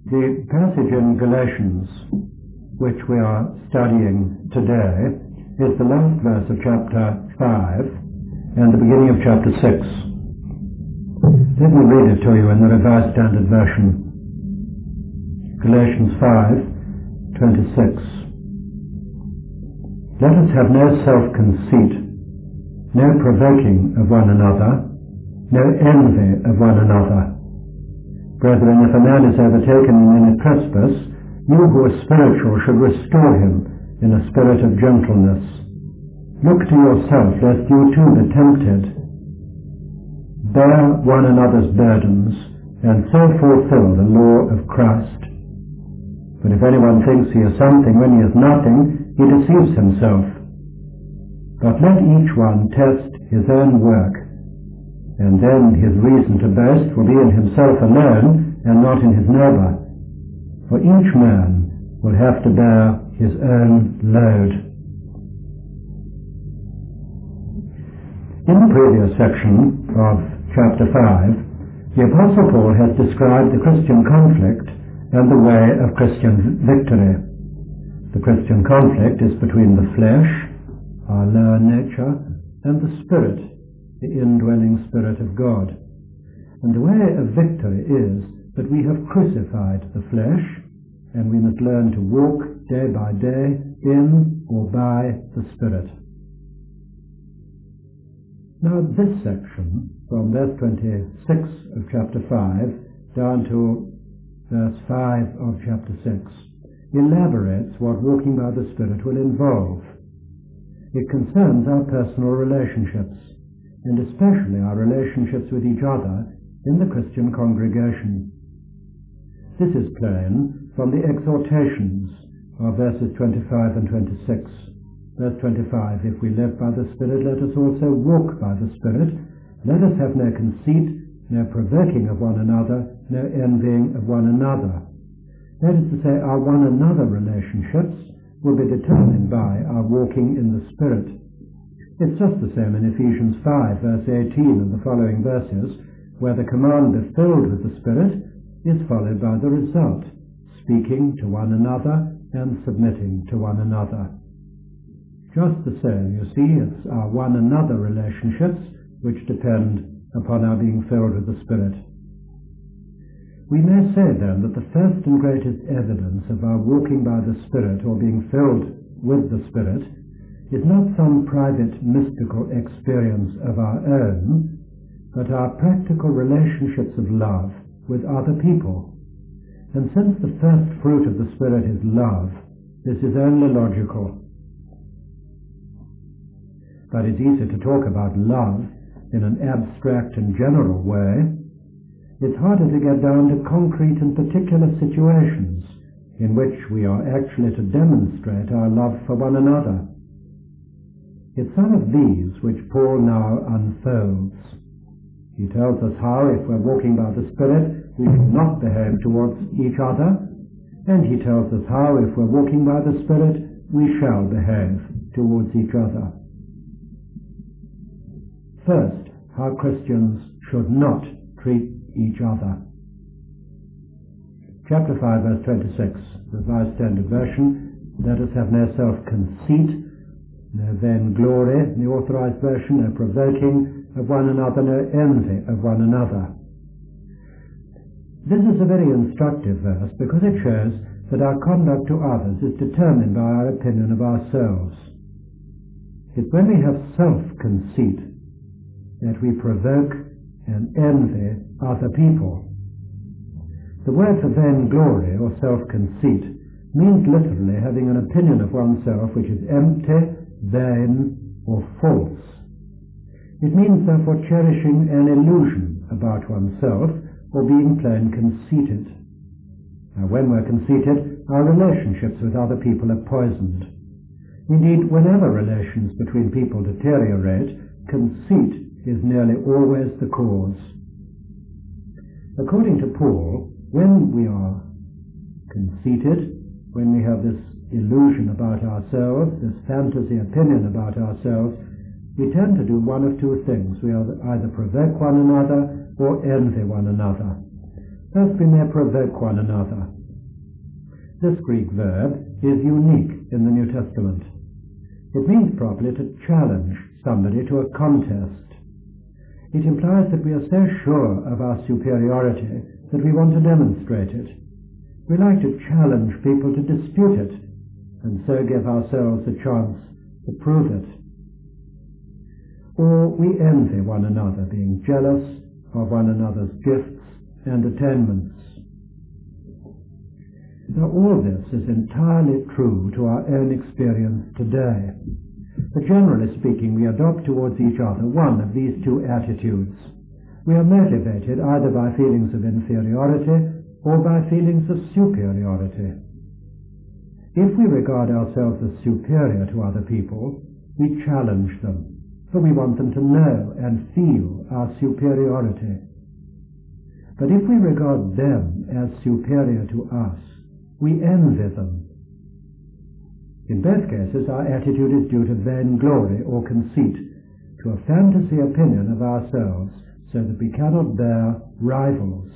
The passage in Galatians, which we are studying today, is the last verse of chapter 5 and the beginning of chapter 6. Let me read it to you in the Revised Standard Version. Galatians 5:26. Let us have no self-conceit, no provoking of one another, no envy of one another. Brethren, if a man is overtaken in a trespass, you who are spiritual should restore him in a spirit of gentleness. Look to yourself, lest you too be tempted. Bear one another's burdens, and so fulfill the law of Christ. But if anyone thinks he is something when he is nothing, he deceives himself. But let each one test his own work, and then his reason to boast will be in himself alone and not in his neighbor. For each man will have to bear his own load. In the previous section of chapter 5, the Apostle Paul has described the Christian conflict and the way of Christian victory. The Christian conflict is between the flesh, our lower nature, and the Spirit, the indwelling Spirit of God. And the way of victory is that we have crucified the flesh, and we must learn to walk day by day in or by the Spirit. Now this section, from verse 26 of chapter 5 down to verse 5 of chapter 6, elaborates what walking by the Spirit will involve. It concerns our personal relationships, and especially our relationships with each other in the Christian congregation. This is plain from the exhortations of verses 25 and 26. Verse 25, if we live by the Spirit, let us also walk by the Spirit. Let us have no conceit, no provoking of one another, no envying of one another. That is to say, our one another relationships will be determined by our walking in the Spirit. It's just the same in Ephesians 5, verse 18 and the following verses, where the command be filled with the Spirit is followed by the result, speaking to one another and submitting to one another. Just the same, you see, it's our one another relationships which depend upon our being filled with the Spirit. We may say then that the first and greatest evidence of our walking by the Spirit or being filled with the Spirit is not some private mystical experience of our own, but our practical relationships of love with other people. And since the first fruit of the Spirit is love, this is only logical. But it's easy to talk about love in an abstract and general way. It's harder to get down to concrete and particular situations in which we are actually to demonstrate our love for one another. It's some of these which Paul now unfolds. He tells us how, if we're walking by the Spirit, we should not behave towards each other, and he tells us how, if we're walking by the Spirit, we shall behave towards each other. First, how Christians should not treat each other. Chapter 5, verse 26, Revised Standard Version, let us have no self-conceit, no vainglory, in the Authorized Version, no provoking of one another, no envy of one another. This is a very instructive verse because it shows that our conduct to others is determined by our opinion of ourselves. It's when we have self-conceit that we provoke and envy other people. The word for vainglory or self-conceit means literally having an opinion of oneself which is empty, vain, or false. It means therefore cherishing an illusion about oneself or being plain conceited. Now when we're conceited, our relationships with other people are poisoned. Indeed, whenever relations between people deteriorate, conceit is nearly always the cause. According to Paul, when we are conceited, when we have this illusion about ourselves, this fantasy opinion about ourselves, we tend to do one of two things. We either provoke one another or envy one another. lest we may provoke one another. This Greek verb is unique in the New Testament. It means properly to challenge somebody to a contest. It implies that we are so sure of our superiority that we want to demonstrate it. We like to challenge people to dispute it, and so give ourselves a chance to prove it. Or we envy one another, being jealous of one another's gifts and attainments. Now all this is entirely true to our own experience today. But generally speaking, we adopt towards each other one of these two attitudes. We are motivated either by feelings of inferiority or by feelings of superiority. If we regard ourselves as superior to other people, we challenge them, for we want them to know and feel our superiority. But if we regard them as superior to us, we envy them. In both cases, our attitude is due to vainglory or conceit, to a fantasy opinion of ourselves, so that we cannot bear rivals.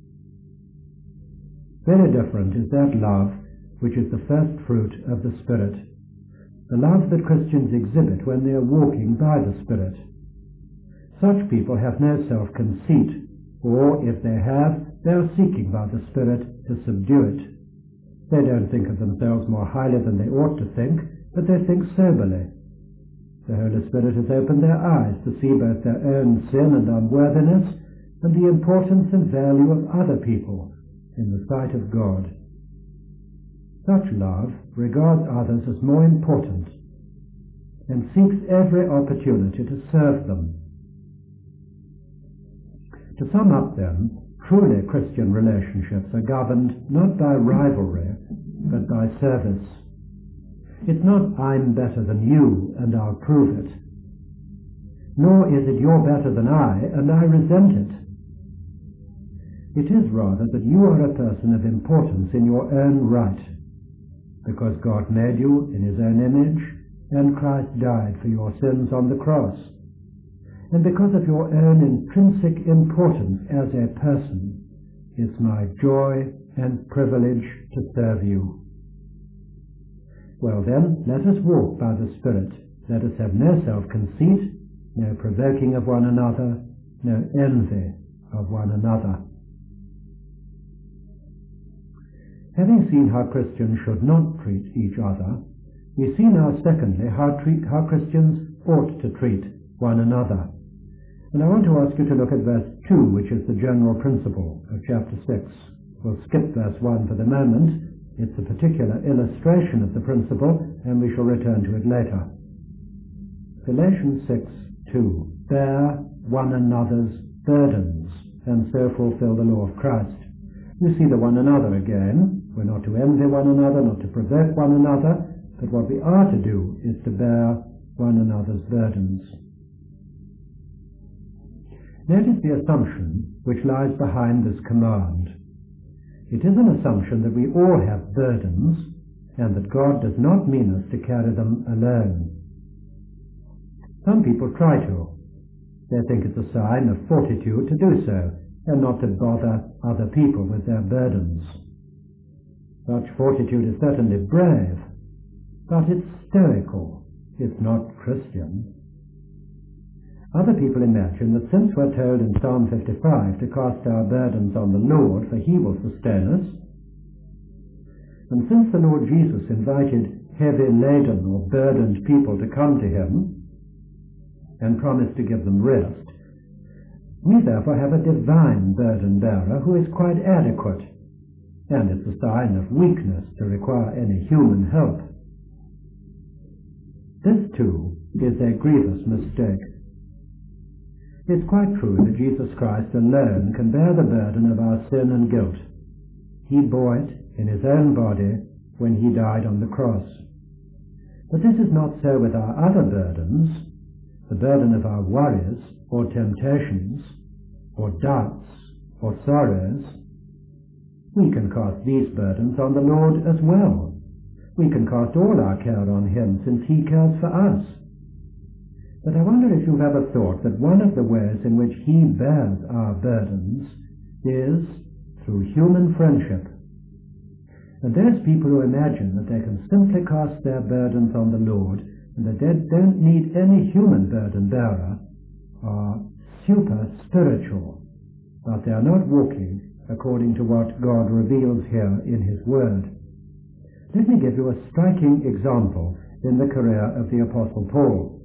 Very different is that love which is the first fruit of the Spirit, the love that Christians exhibit when they are walking by the Spirit. Such people have no self-conceit, or if they have, they are seeking by the Spirit to subdue it. They don't think of themselves more highly than they ought to think, but they think soberly. The Holy Spirit has opened their eyes to see both their own sin and unworthiness and the importance and value of other people in the sight of God. Such love regards others as more important and seeks every opportunity to serve them. To sum up then, truly Christian relationships are governed not by rivalry, but by service. It's not I'm better than you and I'll prove it. Nor is it you're better than I and I resent it. It is rather that you are a person of importance in your own right, because God made you in his own image and Christ died for your sins on the cross. And because of your own intrinsic importance as a person, it's my joy and privilege to serve you. Well then, let us walk by the Spirit. Let us have no self-conceit, no provoking of one another, no envy of one another. Having seen how Christians should not treat each other, we see now secondly how Christians ought to treat one another. And I want to ask you to look at verse 2, which is the general principle of chapter 6. We'll skip verse 1 for the moment. It's a particular illustration of the principle, and we shall return to it later. Galatians 6:2. Bear one another's burdens, and so fulfill the law of Christ. You see the one another again. We're not to envy one another, not to provoke one another, but what we are to do is to bear one another's burdens. Notice the assumption which lies behind this command. It is an assumption that we all have burdens, and that God does not mean us to carry them alone. Some people try to. They think it's a sign of fortitude to do so, and not to bother other people with their burdens. Such fortitude is certainly brave, but it's stoical. It's not Christian. Other people imagine that since we're told in Psalm 55 to cast our burdens on the Lord, for he will sustain us, and since the Lord Jesus invited heavy-laden or burdened people to come to him and promised to give them rest, we therefore have a divine burden-bearer who is quite adequate, and it's a sign of weakness to require any human help. This, too, is a grievous mistake. It's quite true that Jesus Christ alone can bear the burden of our sin and guilt. He bore it in his own body when he died on the cross. But this is not so with our other burdens, the burden of our worries or temptations or doubts or sorrows. We can cast these burdens on the Lord as well. We can cast all our care on him, since he cares for us. But I wonder if you've ever thought that one of the ways in which he bears our burdens is through human friendship. And those people who imagine that they can simply cast their burdens on the Lord and that they don't need any human burden bearer are super spiritual, but they are not walking according to what God reveals here in His Word. Let me give you a striking example in the career of the Apostle Paul.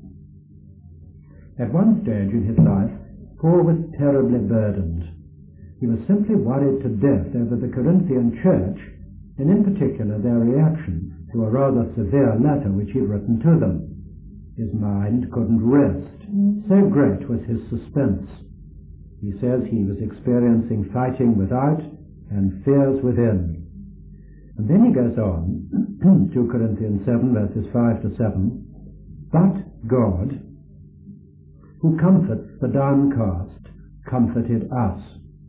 At one stage in his life, Paul was terribly burdened. He was simply worried to death over the Corinthian church, and in particular their reaction to a rather severe letter which he'd written to them. His mind couldn't rest. So great was his suspense. He says he was experiencing fighting without and fears within. And then he goes on, 2 Corinthians 7, verses 5 to 7, "But God, who comforts the downcast, comforted us."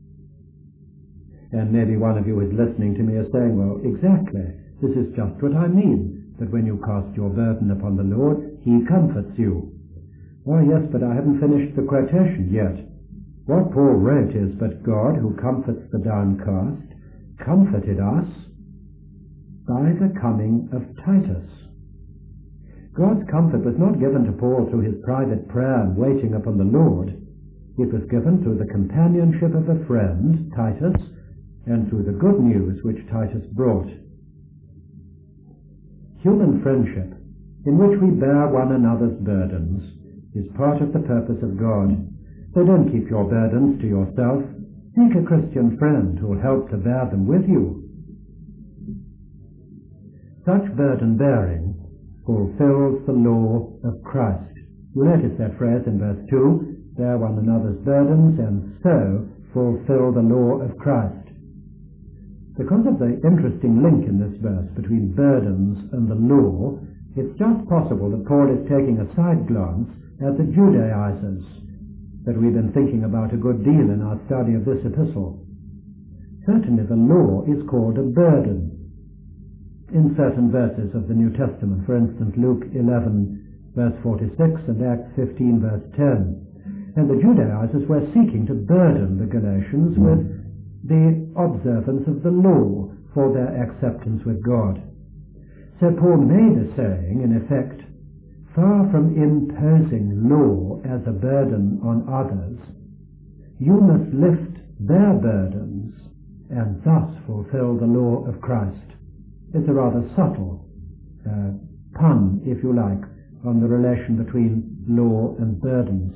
And maybe one of you is listening to me is saying, well, exactly, this is just what I mean, that when you cast your burden upon the Lord, He comforts you. Oh yes, but I haven't finished the quotation yet. What Paul wrote is, "But God, who comforts the downcast, comforted us by the coming of Titus." God's comfort was not given to Paul through his private prayer and waiting upon the Lord. It was given through the companionship of a friend, Titus, and through the good news which Titus brought. Human friendship, in which we bear one another's burdens, is part of the purpose of God. So don't keep your burdens to yourself. Seek a Christian friend who will help to bear them with you. Such burden-bearing fulfills the law of Christ. You notice that phrase in verse 2, "Bear one another's burdens, and so fulfill the law of Christ." Because of the interesting link in this verse between burdens and the law, it's just possible that Paul is taking a side glance at the Judaizers that we've been thinking about a good deal in our study of this epistle. Certainly the law is called a burden in certain verses of the New Testament, for instance Luke 11 verse 46 and Acts 15 verse 10. And the Judaizers were seeking to burden the Galatians with the observance of the law for their acceptance with God. So Paul may be saying, in effect, far from imposing law as a burden on others, you must lift their burdens and thus fulfill the law of Christ. It's a rather subtle pun, if you like, on the relation between law and burdens.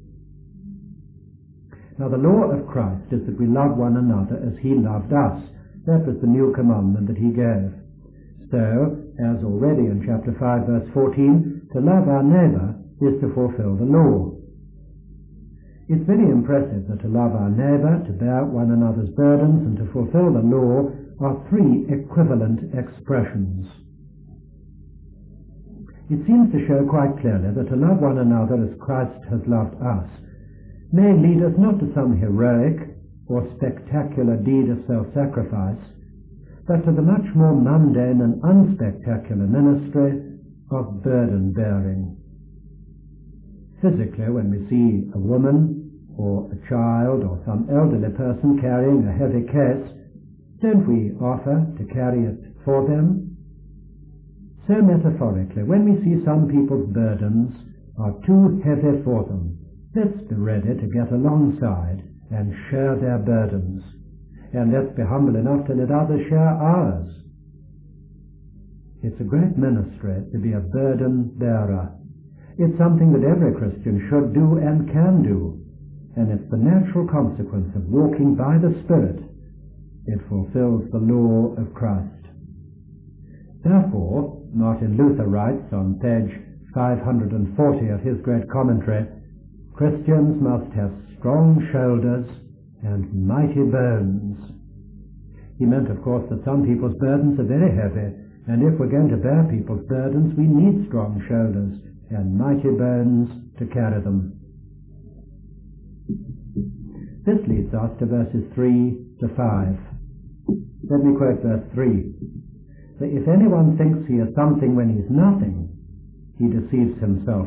Now the law of Christ is that we love one another as He loved us. That was the new commandment that He gave. So, as already in chapter 5 verse 14, to love our neighbour is to fulfill the law. It's very impressive that to love our neighbour, to bear one another's burdens, and to fulfill the law are three equivalent expressions. It seems to show quite clearly that to love one another as Christ has loved us may lead us not to some heroic or spectacular deed of self-sacrifice, but to the much more mundane and unspectacular ministry of burden-bearing. Physically, when we see a woman or a child or some elderly person carrying a heavy case, don't we offer to carry it for them? So metaphorically, when we see some people's burdens are too heavy for them, let's be ready to get alongside and share their burdens. And let's be humble enough to let others share ours. It's a great ministry to be a burden bearer. It's something that every Christian should do and can do. And it's the natural consequence of walking by the Spirit. It fulfills the law of Christ. Therefore, Martin Luther writes on page 540 of his great commentary, Christians must have strong shoulders and mighty bones. He meant, of course, that some people's burdens are very heavy, and if we're going to bear people's burdens, we need strong shoulders and mighty bones to carry them. This leads us to verses 3 to 5. Let me quote verse 3. "For if anyone thinks he is something when he's nothing, he deceives himself."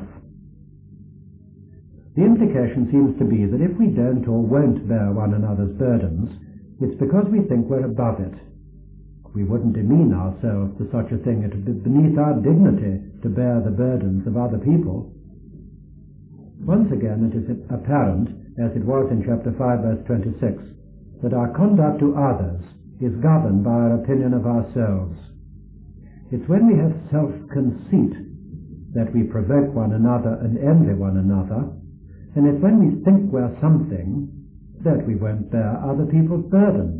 The implication seems to be that if we don't or won't bear one another's burdens, It's because we think we're above it. We wouldn't demean ourselves to such a thing. It would be beneath our dignity to bear the burdens of other people. Once again, it is apparent, as it was in chapter 5, verse 26, that our conduct to others is governed by our opinion of ourselves. It's when we have self-conceit that we provoke one another and envy one another, and it's when we think we're something that we won't bear other people's burdens.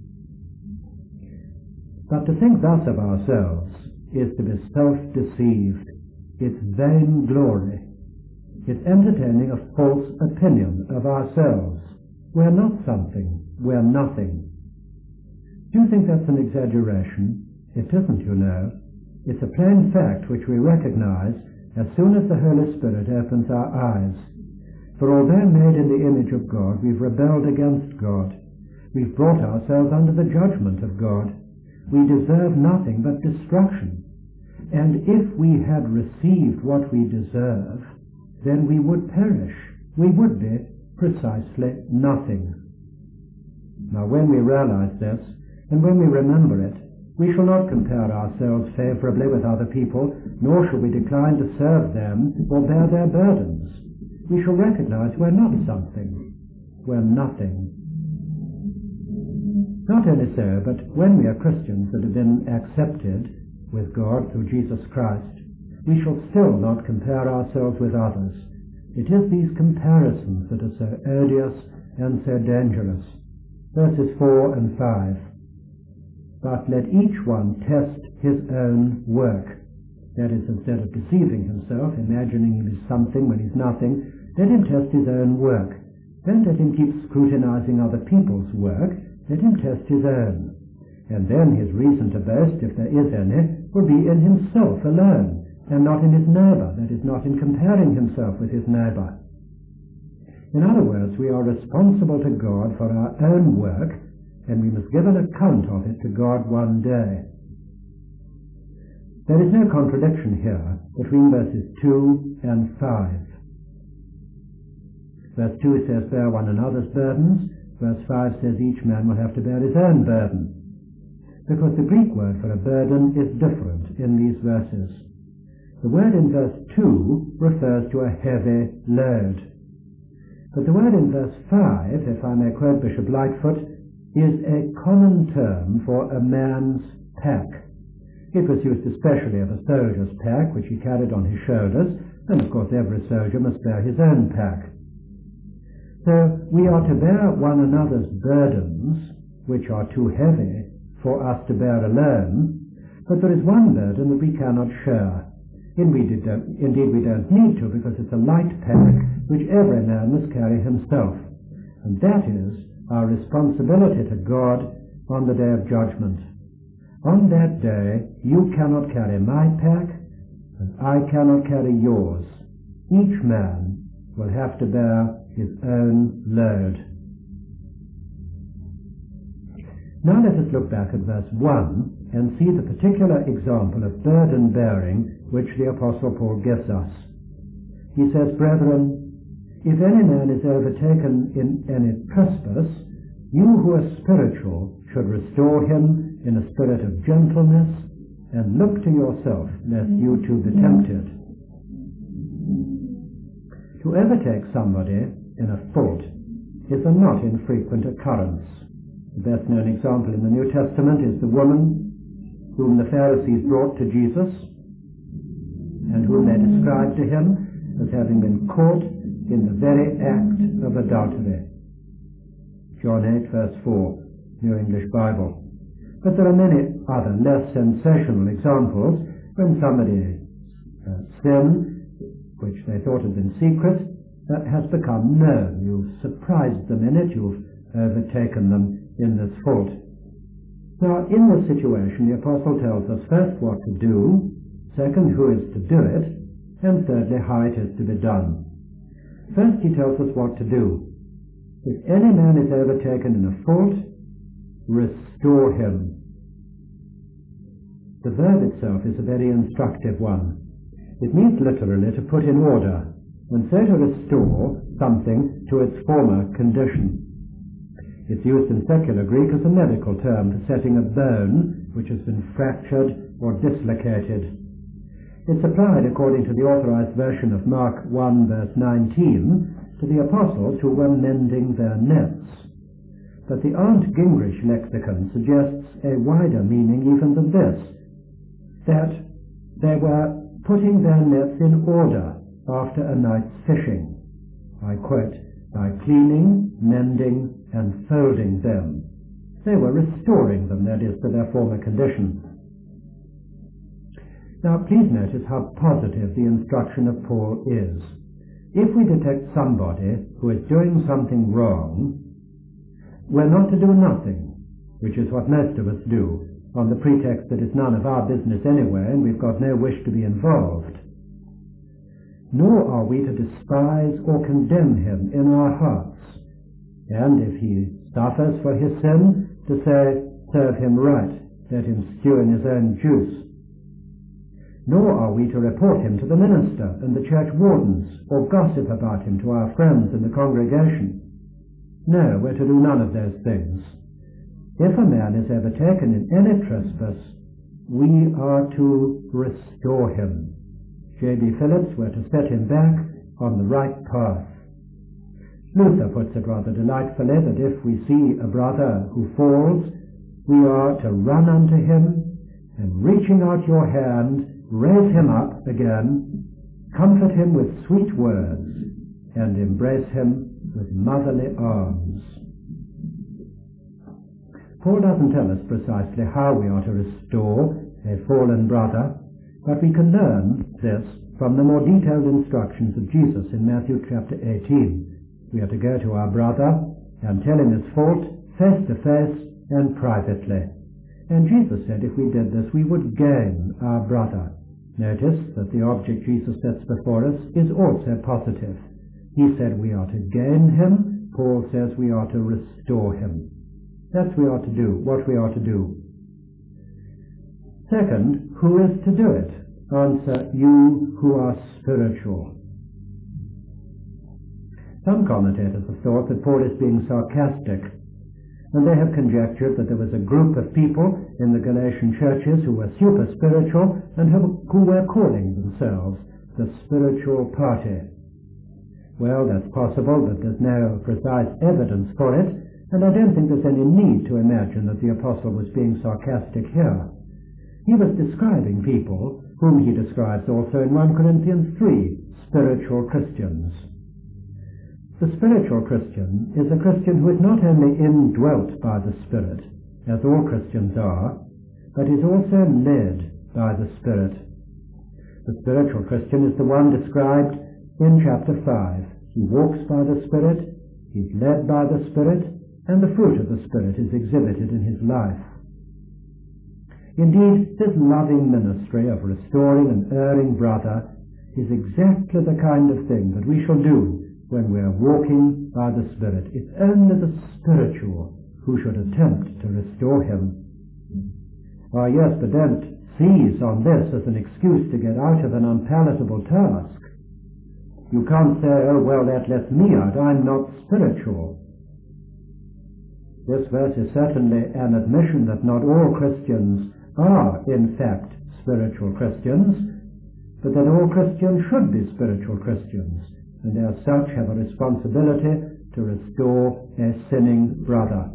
But to think thus of ourselves is to be self-deceived. It's vainglory. It's entertaining a false opinion of ourselves. We're not something. We're nothing. Do you think that's an exaggeration? It isn't, you know. It's a plain fact which we recognize as soon as the Holy Spirit opens our eyes. For although made in the image of God, we've rebelled against God. We've brought ourselves under the judgment of God. We deserve nothing but destruction. And if we had received what we deserve, then we would perish. We would be precisely nothing. Now, when we realize this, and when we remember it, we shall not compare ourselves favorably with other people, nor shall we decline to serve them or bear their burdens. We shall recognize we're not something. We're nothing. Not only so, but when we are Christians that have been accepted with God through Jesus Christ, we shall still not compare ourselves with others. It is these comparisons that are so odious and so dangerous. Verses 4 and 5. But let each one test his own work. That is, instead of deceiving himself, imagining he is something when he's nothing, let him test his own work. Don't let him keep scrutinizing other people's work. Let him test his own. And then his reason to boast, if there is any, will be in himself alone, and not in his neighbor, that is, not in comparing himself with his neighbor. In other words, we are responsible to God for our own work, and we must give an account of it to God one day. There is no contradiction here between verses 2 and 5. Verse 2 says, bear one another's burdens. Verse 5 says each man will have to bear his own burden. Because the Greek word for a burden is different in these verses. The word in verse 2 refers to a heavy load. But the word in verse 5, if I may quote Bishop Lightfoot, is a common term for a man's pack. It was used especially of a soldier's pack, which he carried on his shoulders, and of course every soldier must bear his own pack. So we are to bear one another's burdens, which are too heavy for us to bear alone, but there is one burden that we cannot share. Indeed, we don't need to, because it's a light pack which every man must carry himself. And that is our responsibility to God on the day of judgment. On that day, you cannot carry my pack, and I cannot carry yours. Each man will have to bear his own load. Now let us look back at verse 1 and see the particular example of burden bearing which the Apostle Paul gives us. He says, brethren, if any man is overtaken in any trespass, you who are spiritual should restore him in a spirit of gentleness, and look to yourself, lest you too be tempted. To overtake somebody in a fault is a not infrequent occurrence. The best known example in the New Testament is the woman whom the Pharisees brought to Jesus, and whom they described to him as having been caught in the very act of adultery. John 8, verse 4, New English Bible. But there are many other less sensational examples when somebody's sin, which they thought had been secret, has become known. You've surprised them in it, you've overtaken them in this fault. Now, in this situation, the Apostle tells us first what to do, second, who is to do it, and thirdly, how it is to be done. First, he tells us what to do. If any man is overtaken in a fault, restore him. The verb itself is a very instructive one. It means literally to put in order, and so to restore something to its former condition. It's used in secular Greek as a medical term for setting a bone which has been fractured or dislocated. It's applied, according to the Authorized Version of Mark 1, verse 19, to the apostles who were mending their nets. But the Arndt Gingrich lexicon suggests a wider meaning even than this, that they were putting their nets in order after a night's fishing. I quote, by cleaning, mending, and folding them. They were restoring them, that is, to their former condition. Now, please notice how positive the instruction of Paul is. If we detect somebody who is doing something wrong, we're not to do nothing, which is what most of us do, on the pretext that it's none of our business anyway and we've got no wish to be involved. Nor are we to despise or condemn him in our hearts, and if he suffers for his sin, to say, serve him right, let him stew in his own juice. Nor are we to report him to the minister and the church wardens, or gossip about him to our friends in the congregation. No, we're to do none of those things. If a man is overtaken in any trespass, we are to restore him. J.B. Phillips were to set him back on the right path. Luther puts it rather delightfully that if we see a brother who falls, we are to run unto him and, reaching out your hand, raise him up again, comfort him with sweet words, and embrace him with motherly arms. Paul doesn't tell us precisely how we are to restore a fallen brother, but we can learn this from the more detailed instructions of Jesus in Matthew chapter 18. We are to go to our brother and tell him his fault face to face and privately. And Jesus said if we did this, we would gain our brother. Notice that the object Jesus sets before us is also positive. He said we are to gain him. Paul says we are to restore him. That's what we are to do. Second, who is to do it? Answer, you who are spiritual. Some commentators have thought that Paul is being sarcastic, and they have conjectured that there was a group of people in the Galatian churches who were super spiritual and who were calling themselves the spiritual party. Well, that's possible, but there's no precise evidence for it, and I don't think there's any need to imagine that the apostle was being sarcastic here. He was describing people whom he describes also in 1 Corinthians 3, spiritual Christians. The spiritual Christian is a Christian who is not only indwelt by the Spirit, as all Christians are, but is also led by the Spirit. The spiritual Christian is the one described in chapter 5. He walks by the Spirit, he's led by the Spirit, and the fruit of the Spirit is exhibited in his life. Indeed, this loving ministry of restoring an erring brother is exactly the kind of thing that we shall do when we are walking by the Spirit. It's only the spiritual who should attempt to restore him. Oh yes, but don't seize on this as an excuse to get out of an unpalatable task. You can't say, oh well, that lets me out, I'm not spiritual. This verse is certainly an admission that not all Christians are, in fact, spiritual Christians, but that all Christians should be spiritual Christians, and as such have a responsibility to restore a sinning brother.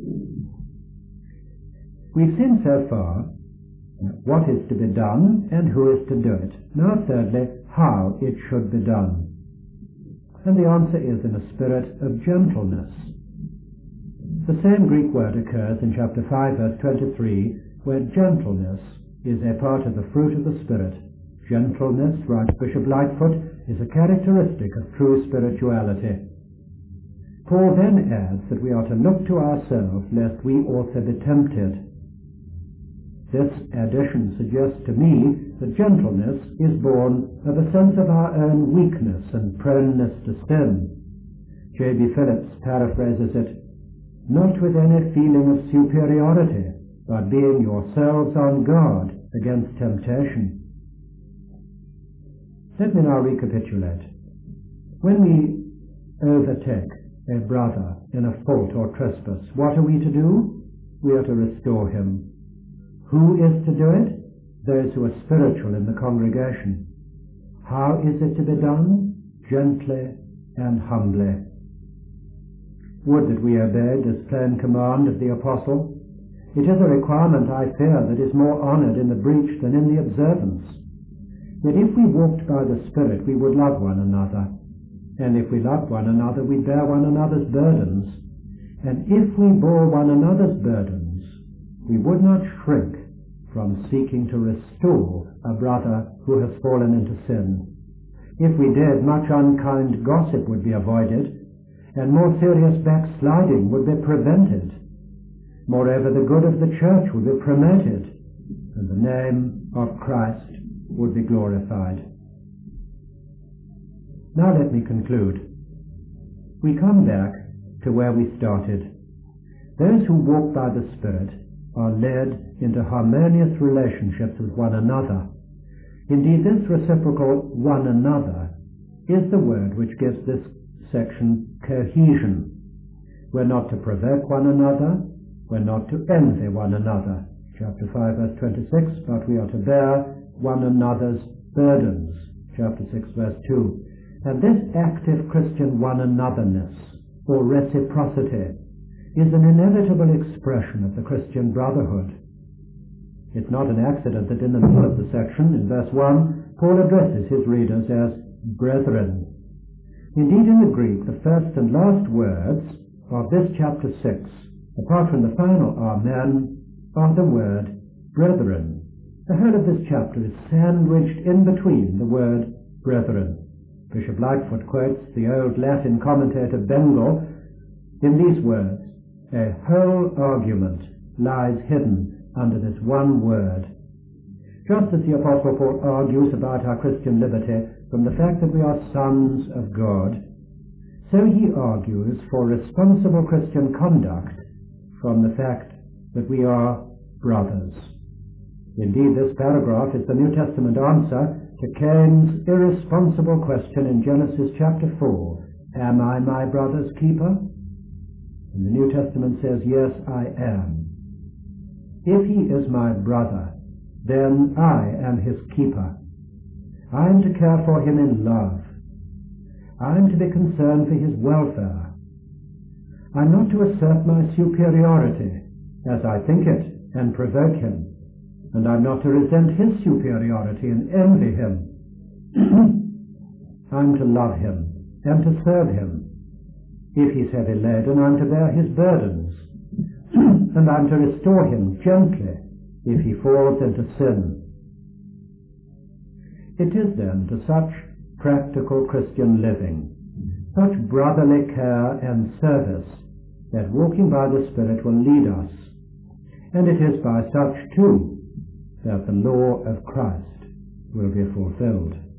We've seen so far what is to be done and who is to do it. Now, thirdly, how it should be done. And the answer is in a spirit of gentleness. The same Greek word occurs in chapter 5, verse 23, where gentleness is a part of the fruit of the Spirit. Gentleness, writes Bishop Lightfoot, is a characteristic of true spirituality. Paul then adds that we are to look to ourselves lest we also be tempted. This addition suggests to me that gentleness is born of a sense of our own weakness and proneness to sin. J.B. Phillips paraphrases it, not with any feeling of superiority, but being yourselves on guard against temptation. Let me now recapitulate. When we overtake a brother in a fault or trespass, what are we to do? We are to restore him. Who is to do it? Those who are spiritual in the congregation. How is it to be done? Gently and humbly. Would that we obeyed this plain command of the Apostle. It is a requirement, I fear, that is more honored in the breach than in the observance. Yet if we walked by the Spirit, we would love one another. And if we loved one another, we bear one another's burdens. And if we bore one another's burdens, we would not shrink from seeking to restore a brother who has fallen into sin. If we did, much unkind gossip would be avoided, and more serious backsliding would be prevented. Moreover, the good of the church would be promoted, and the name of Christ would be glorified. Now let me conclude. We come back to where we started. Those who walk by the Spirit are led into harmonious relationships with one another. Indeed, this reciprocal one another is the word which gives this section cohesion. We're not to provoke one another, we're not to envy one another. Chapter 5, verse 26, but we are to bear one another's burdens. Chapter 6, verse 2. And this active Christian one-anotherness, or reciprocity, is an inevitable expression of the Christian brotherhood. It's not an accident that in the middle of the section, in verse 1, Paul addresses his readers as brethren. Indeed, in the Greek, the first and last words of this chapter 6, apart from the final amen, are the word brethren. The whole of this chapter is sandwiched in between the word brethren. Bishop Lightfoot quotes the old Latin commentator Bengel in these words, a whole argument lies hidden under this one word. Just as the Apostle Paul argues about our Christian liberty from the fact that we are sons of God, so he argues for responsible Christian conduct from the fact that we are brothers. Indeed, this paragraph is the New Testament answer to Cain's irresponsible question in Genesis chapter 4, am I my brother's keeper? And the New Testament says, yes, I am. If he is my brother, then I am his keeper. I am to care for him in love. I am to be concerned for his welfare. I am not to assert my superiority as I think it and provoke him. And I'm not to resent his superiority and envy him. I'm to love him and to serve him. If he's heavy laden, I'm to bear his burdens. And I'm to restore him gently if he falls into sin. It is then to such practical Christian living, such brotherly care and service, that walking by the Spirit will lead us. And it is by such, too, that the law of Christ will be fulfilled.